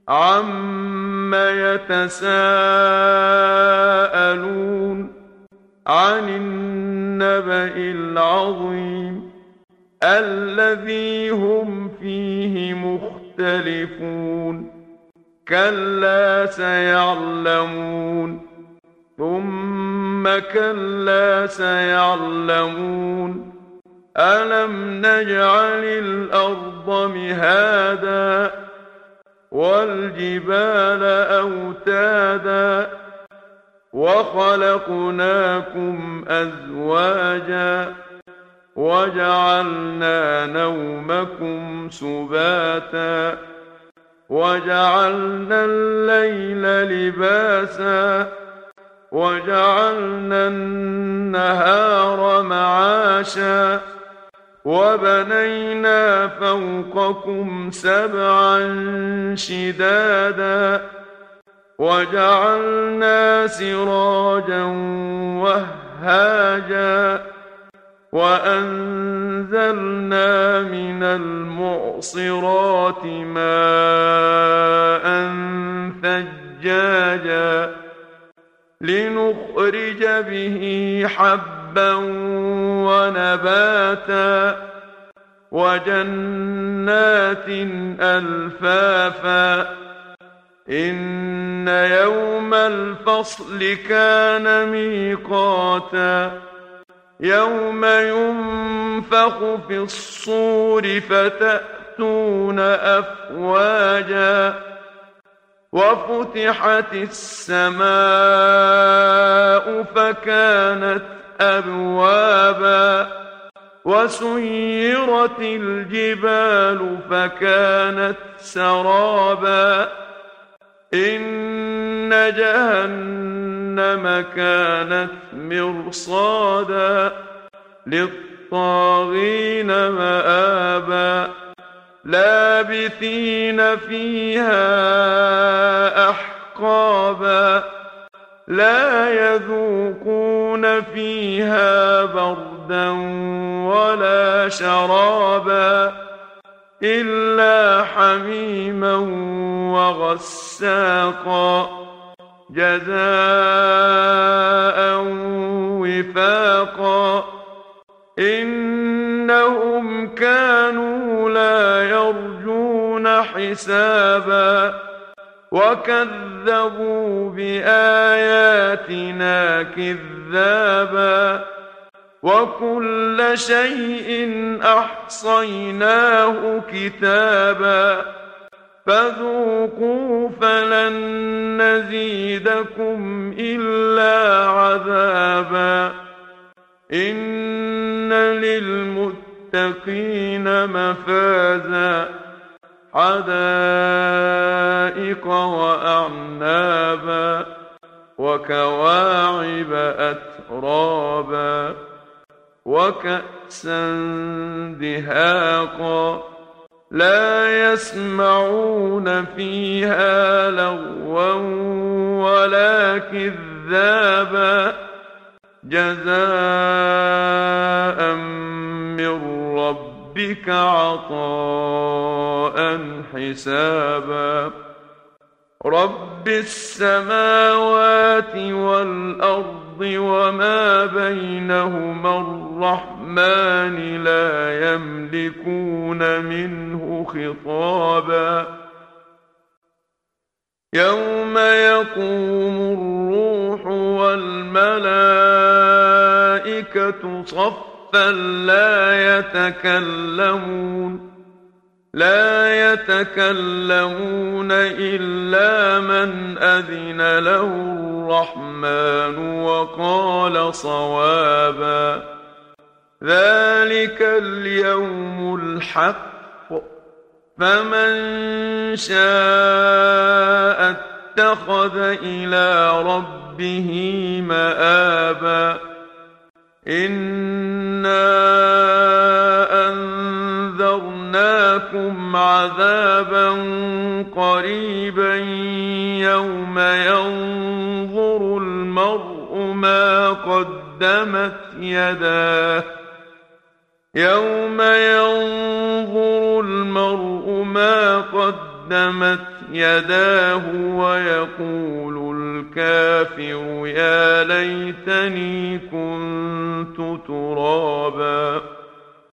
عَمَّ يَتَسَاءَلُونَ عَنِ النَّبَإِ الْعَظِيمِ الَّذِي هُمْ فِيهِ مُخْتَلِفُونَ كَلَّا سَيَعْلَمُونَ ثُمَّ كَلَّا سَيَعْلَمُونَ أَلَمْ نَجْعَلِ الْأَرْضَ مِهَادًا وَالْجِبَالَ أَوْتَادًا وَخَلَقْنَاكُمْ أَزْوَاجًا وَجَعَلْنَا نَوْمَكُمْ سُبَاتًا وَجَعَلْنَا اللَّيْلَ لِبَاسًا وَجَعَلْنَا النَّهَارَ مَعَاشًا وَبَنَيْنَا فَوْقَكُمْ سَبْعًا شِدَادًا وَجَعَلْنَا سِرَاجًا وَهَّاجًا وَأَنزَلْنَا مِنَ الْمُعْصِرَاتِ مَاءً ثَجَّاجًا لِنُخْرِجَ بِهِ حَبًّا وَنَبَاتًا وَجَنَّاتٍ أَلْفَافًا إِنَّ يَوْمَ الْفَصْلِ كَانَ مِيقَاتًا يَوْمَ يُنفَخُ فِي الصُّورِ فَتَأْتُونَ أَفْوَاجًا وَفُتِحَتِ السَّمَاءُ فَكَانَتْ أَبْوَابًا وَسُيِّرَتِ الْجِبَالُ فَكَانَتْ سَرَابًا إِنَّ جَهَنَّمَ كَانَتْ مِرْصَادًا لِلطَّاغِينَ مَآبًا لَابِثِينَ فِيهَا أَحْقَابًا لَا يَذُوقُونَ فِيهَا بَرْدًا وَلَا شَرَابًا إِلَّا حَمِيمًا وَغَسَّاقًا جَزَاءً وِفَاقًا إِنَّهُمْ كَانُوا لَا يَرْجُونَ حِسَابًا وَكَذَّبُوا بِآيَاتِنَا كِذَّابًا وَكُلَّ شَيْءٍ أَحْصَيْنَاهُ كِتَابًا فَذُوقُوا فَلَن نَّزِيدَكُمْ إِلَّا عَذَابًا إِنَّ لِلْمُتَّقِينَ مَفَازًا حَدَائِقَ وَأَعْنَابًا وَكَوَاعِبَ أَتْرَابًا وَكَأْسًا دِهَاقًا لَا يَسْمَعُونَ فِيهَا لَغْوًا وَلَا كِذَّابًا جَزَاءً مِّن رَّبِّكَ عَطَاءً حِسَابًا رَبِّ السَّمَاوَاتِ وَالْأَرْضِ وَمَا بَيْنَهُمَا الرَّحْمَنِ لَا يَمْلِكُونَ مِنْهُ خِطَابًا يَوْمَ يَقُومُ الرُّوحُ وَالْمَلَائِكَةُ صَفًّا لا يتكلمون إلا من أذن له الرحمن وقال صوابا ذلك اليوم الحق فمن شاء اتخذ إلى ربه مآبا إنا أنذرناكم عذابا قريبا يوم ينظر المرء ما قدمت يداه ويقول الكافر يا ليتني كنت ترابا.